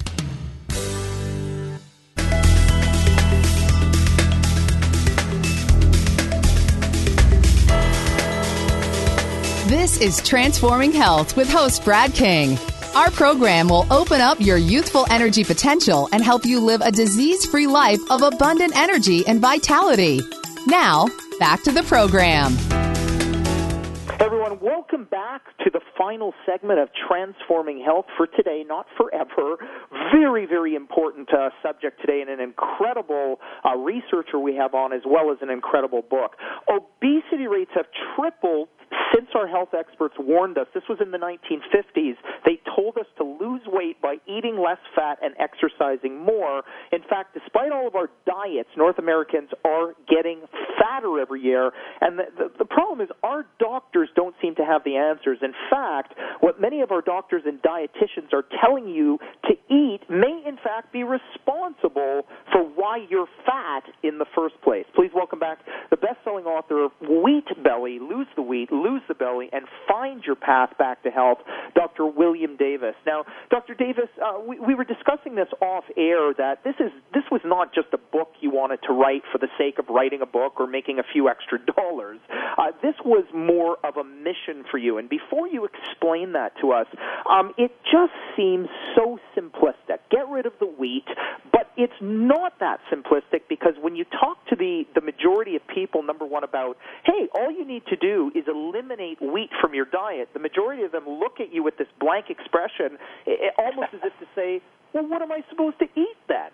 Speaker 3: This is Transforming Health with host Brad King. Our program will open up your youthful energy potential and help you live a disease-free life of abundant energy and vitality. Now, back to the program.
Speaker 4: Everyone, welcome back to the final segment of Transforming Health for today, not forever. Very, very important subject today, and an incredible researcher we have on, as well as an incredible book. Obesity rates have tripled since since our health experts warned us, this was in the 1950s, they told us to lose weight by eating less fat and exercising more. In fact, despite all of our diets, North Americans are getting fatter every year. And the problem is our doctors don't seem to have the answers. In fact, what many of our doctors and dietitians are telling you to eat may, in fact, be responsible for why you're fat in the first place. Please welcome back the best-selling author of Wheat Belly, Lose the Wheat, Lose the Belly, and Find Your Path Back to Health, Dr. William Davis. Now, Dr. Davis, we were discussing this off-air, that this was not just a book you wanted to write for the sake of writing a book or making a few extra dollars. This was more of a mission for you. And before you explain that to us, it just seems so simplistic. Get rid of the wheat, but it's not that simplistic, because when you talk to the majority of people, number one, about, hey, all you need to do is eliminate wheat from your diet, the majority of them look at you with this blank expression, almost as if to say, well, what am I supposed to eat then?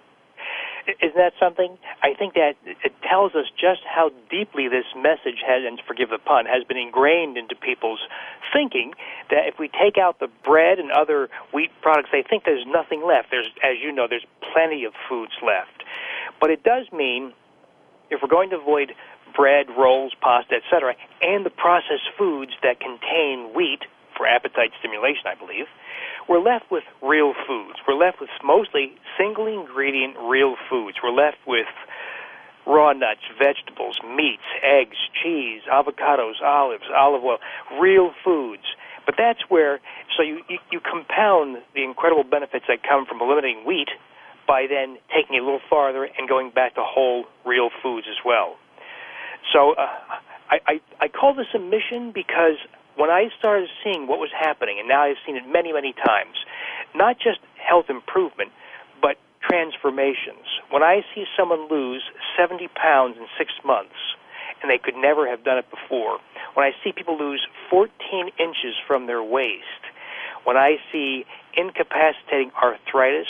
Speaker 5: Isn't that something? I think that it tells us just how deeply this message has, and forgive the pun, has been ingrained into people's thinking, that if we take out the bread and other wheat products, they think there's nothing left. There's, as you know, there's plenty of foods left. But it does mean, if we're going to avoid bread, rolls, pasta, etc., and the processed foods that contain wheat for appetite stimulation, I believe, we're left with real foods. We're left with mostly single-ingredient real foods. We're left with raw nuts, vegetables, meats, eggs, cheese, avocados, olives, olive oil, real foods. But that's where, so you compound the incredible benefits that come from eliminating wheat by then taking it a little farther and going back to whole, real foods as well. So I call this a mission because when I started seeing what was happening, and now I've seen it many, many times, not just health improvement, but transformations. When I see someone lose 70 pounds in 6 months, and they could never have done it before, when I see people lose 14 inches from their waist, when I see incapacitating arthritis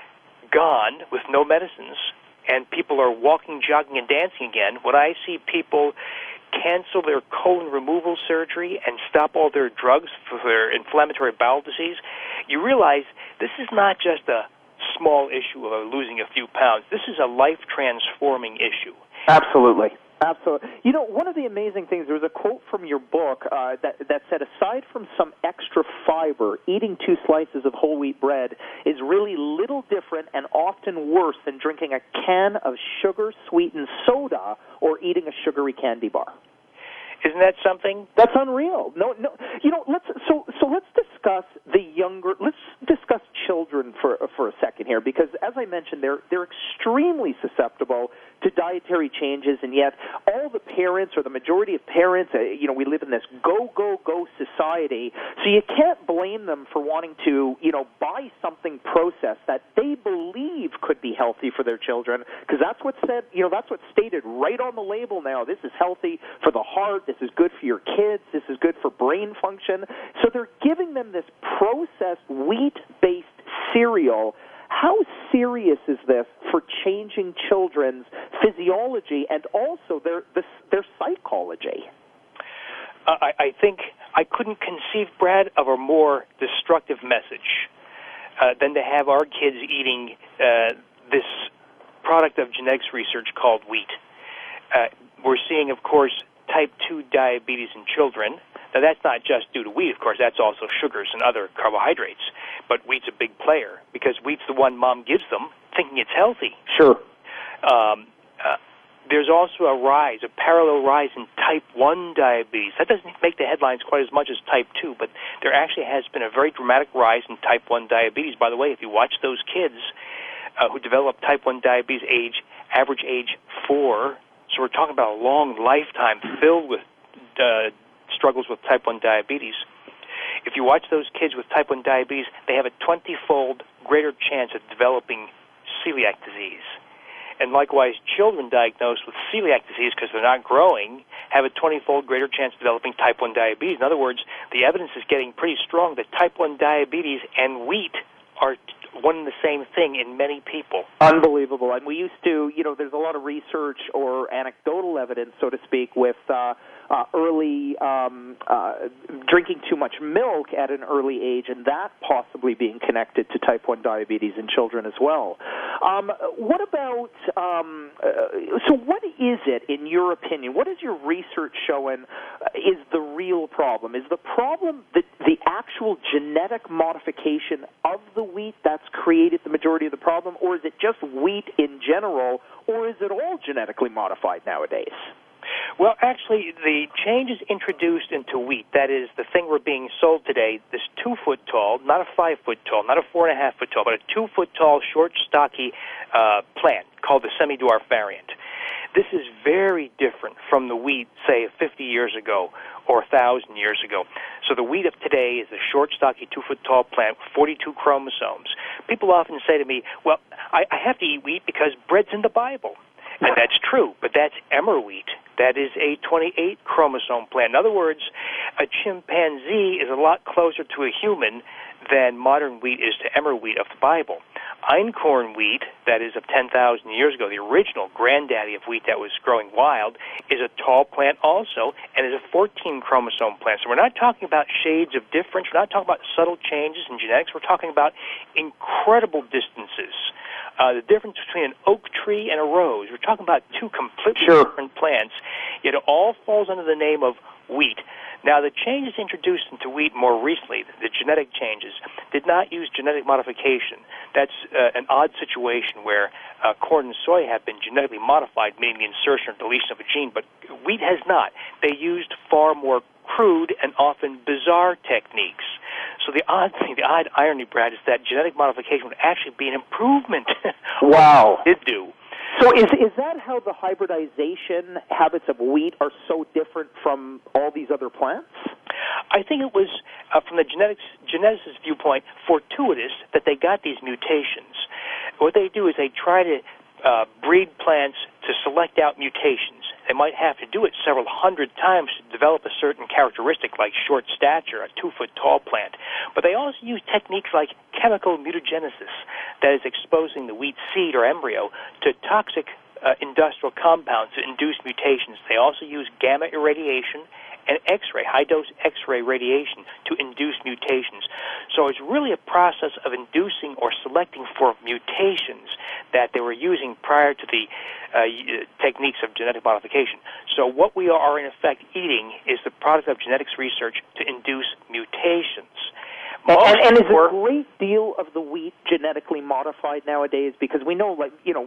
Speaker 5: gone with no medicines, and people are walking, jogging, and dancing again, when I see people cancel their colon removal surgery and stop all their drugs for their inflammatory bowel disease, you realize this is not just a small issue of losing a few pounds. This is a life-transforming issue.
Speaker 4: Absolutely. Absolutely. You know, one of the amazing things, there was a quote from your book that said, aside from some extra fiber, eating 2 slices of whole wheat bread is really little different and often worse than drinking a can of sugar-sweetened soda or eating a sugary candy bar.
Speaker 5: Isn't that something?
Speaker 4: That's unreal. No. You know, let's discuss let's discuss children for a second here, because as I mentioned, they're extremely susceptible to dietary changes, and yet all the parents, or the majority of parents, we live in this go society, so you can't blame them for wanting to, buy something processed that they believe could be healthy for their children, because that's what's said, that's what's stated right on the label now. This is healthy for the heart, this is good for your kids, this is good for brain function. So they're giving them this processed wheat-based cereal. How serious is this for changing children's physiology and also their psychology?
Speaker 5: I think I couldn't conceive, Brad, of a more destructive message than to have our kids eating this product of genetics research called wheat. We're seeing, of course, type 2 diabetes in children. Now, that's not just due to wheat, of course. That's also sugars and other carbohydrates. But wheat's a big player because wheat's the one mom gives them, thinking it's healthy.
Speaker 4: Sure.
Speaker 5: There's also a parallel rise in type 1 diabetes. That doesn't make the headlines quite as much as type 2, but there actually has been a very dramatic rise in type 1 diabetes. By the way, if you watch those kids who develop type 1 diabetes average age 4, so we're talking about a long lifetime filled with struggles with type 1 diabetes. If you watch those kids with type 1 diabetes, they have a 20-fold greater chance of developing celiac disease. And likewise, children diagnosed with celiac disease because they're not growing have a 20-fold greater chance of developing type 1 diabetes. In other words, the evidence is getting pretty strong that type 1 diabetes and wheat are one and the same thing in many people.
Speaker 4: Unbelievable. And we used to, there's a lot of research or anecdotal evidence, so to speak, with early drinking too much milk at an early age, and that possibly being connected to type 1 diabetes in children as well. What about, so what is it, in your opinion, what is your research showing is the real problem? Is the problem the actual genetic modification of the wheat that's created the majority of the problem, or is it just wheat in general, or is it all genetically modified nowadays?
Speaker 5: Well, actually, the changes introduced into wheat, that is, the thing we're being sold today, this 2-foot tall, not a 5-foot tall, not a 4.5-foot tall, but a 2-foot tall, short, stocky plant called the semi-dwarf variant. This is very different from the wheat, say, 50 years ago or 1,000 years ago. So the wheat of today is a short, stocky, 2-foot tall plant with 42 chromosomes. People often say to me, well, I have to eat wheat because bread's in the Bible. And that's true, but that's emmer wheat. That is a 28 chromosome plant. In other words, a chimpanzee is a lot closer to a human than modern wheat is to emmer wheat of the Bible. Einkorn wheat, that is of 10,000 years ago, the original granddaddy of wheat that was growing wild, is a tall plant also, and is a 14 chromosome plant. So we're not talking about shades of difference. We're not talking about subtle changes in genetics. We're talking about incredible distances. The difference between an oak tree and a rose. We're talking about two completely different plants, yet it all falls under the name of wheat. Now, the changes introduced into wheat more recently, the genetic changes, did not use genetic modification. That's an odd situation where corn and soy have been genetically modified, meaning the insertion or deletion of a gene, but wheat has not. They used far more crude and often bizarre techniques. So the odd thing, the odd irony, Brad, is that genetic modification would actually be an improvement.
Speaker 4: Wow.
Speaker 5: It did do.
Speaker 4: So is that how the hybridization habits of wheat are so different from all these other plants?
Speaker 5: I think it was, from the geneticist viewpoint, fortuitous that they got these mutations. What they do is they try to breed plants to select out mutations. They might have to do it several hundred times to develop a certain characteristic like short stature, a 2-foot tall plant. But they also use techniques like chemical mutagenesis, that is exposing the wheat seed or embryo to toxic industrial compounds to induce mutations. They also use gamma irradiation and X-ray, high-dose X-ray radiation to induce mutations. So it's really a process of inducing or selecting for mutations that they were using prior to the techniques of genetic modification. So what we are, in effect, eating is the product of genetics research to induce mutations.
Speaker 4: And is a great deal of the wheat genetically modified nowadays? Because we know,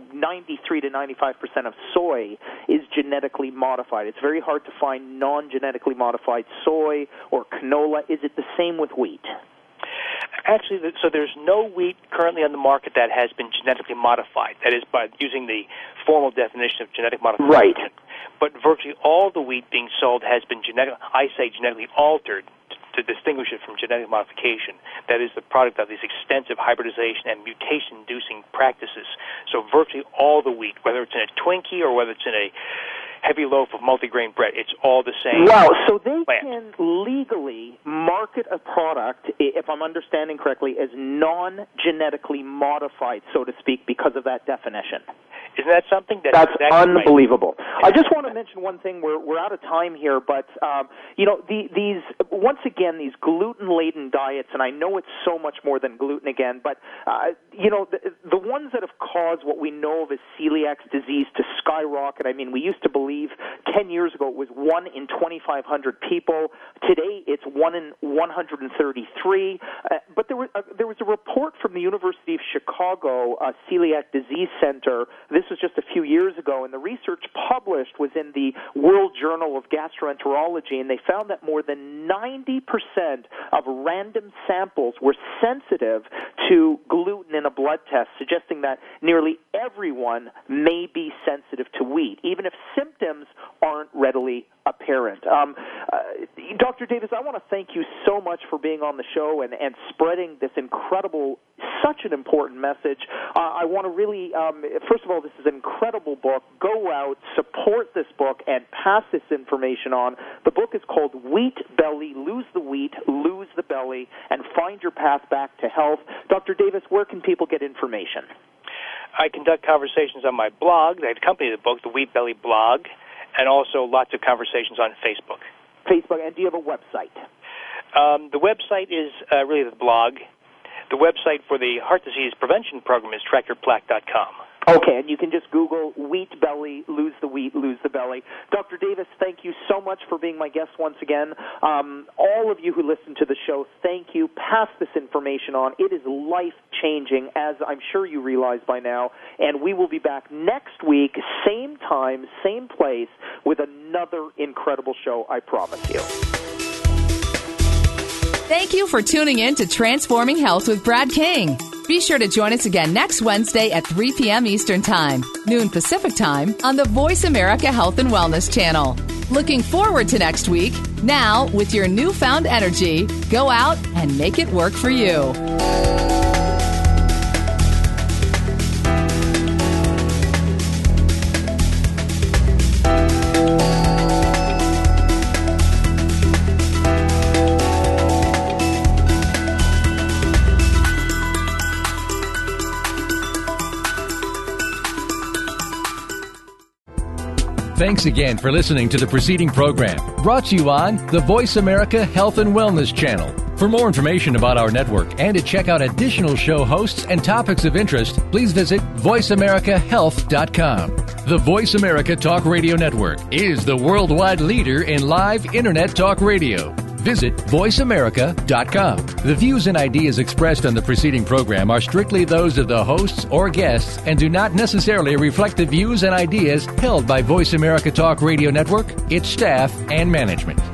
Speaker 4: 93 to 95% of soy is genetically modified. It's very hard to find non-genetically modified soy or canola. Is it the same with wheat?
Speaker 5: Actually, so there's no wheat currently on the market that has been genetically modified. That is, by using the formal definition of genetic modification.
Speaker 4: Right.
Speaker 5: But virtually all the wheat being sold has been genetically altered to distinguish it from genetic modification. That is the product of these extensive hybridization and mutation-inducing practices. So virtually all the wheat, whether it's in a Twinkie or whether it's in a heavy loaf of multigrain bread, it's all the same.
Speaker 4: Wow, so they
Speaker 5: plant.
Speaker 4: can legally market a product, if I'm understanding correctly, as non-genetically modified, so to speak, because of that definition.
Speaker 5: Isn't that something?
Speaker 4: That's
Speaker 5: exactly
Speaker 4: unbelievable.
Speaker 5: Right.
Speaker 4: I just want to mention one thing. We're out of time here, but these once again, these gluten-laden diets, and I know it's so much more than gluten again, but the ones that have caused what we know of as celiac disease to skyrocket. I mean, we used to believe 10 years ago it was 1 in 2,500 people. Today it's 1 in 133. But there was a report from the University of Chicago Celiac Disease Center. This was just a few years ago, and the research published was in the World Journal of Gastroenterology, and they found that more than 90% of random samples were sensitive to gluten in a blood test, suggesting that nearly everyone may be sensitive to wheat, even if symptoms aren't readily apparent. Dr. Davis, I want to thank you so much for being on the show and spreading this incredible, such an important message. I want to really, first of all, this is an incredible book. Go out, support this book, and pass this information on. The book is called Wheat Belly, Lose the Wheat, Lose the Belly, and Find Your Path Back to Health. Dr. Davis, where can people get information?
Speaker 5: I conduct conversations on my blog that accompany the book, the Wheat Belly blog, and also lots of conversations on Facebook.
Speaker 4: And do you have a website?
Speaker 5: The website is really the blog. The website for the heart disease prevention program is trackyourplaque.com.
Speaker 4: Okay, and you can just Google Wheat Belly, Lose the Wheat, Lose the Belly. Dr. Davis, thank you so much for being my guest once again. All of you who listen to the show, thank you. Pass this information on. It is life-changing, as I'm sure you realize by now. And we will be back next week, same time, same place, with another incredible show, I promise you.
Speaker 3: Thank you for tuning in to Transforming Health with Brad King. Be sure to join us again next Wednesday at 3 p.m. Eastern Time, noon Pacific Time, on the Voice America Health and Wellness channel. Looking forward to next week. Now, with your newfound energy, go out and make it work for you.
Speaker 2: Thanks again for listening to the preceding program, brought to you on the Voice America Health and Wellness channel. For more information about our network and to check out additional show hosts and topics of interest, please visit voiceamericahealth.com. The Voice America Talk Radio Network is the worldwide leader in live Internet talk radio. Visit voiceamerica.com. The views and ideas expressed on the preceding program are strictly those of the hosts or guests and do not necessarily reflect the views and ideas held by Voice America Talk Radio Network, its staff, and management.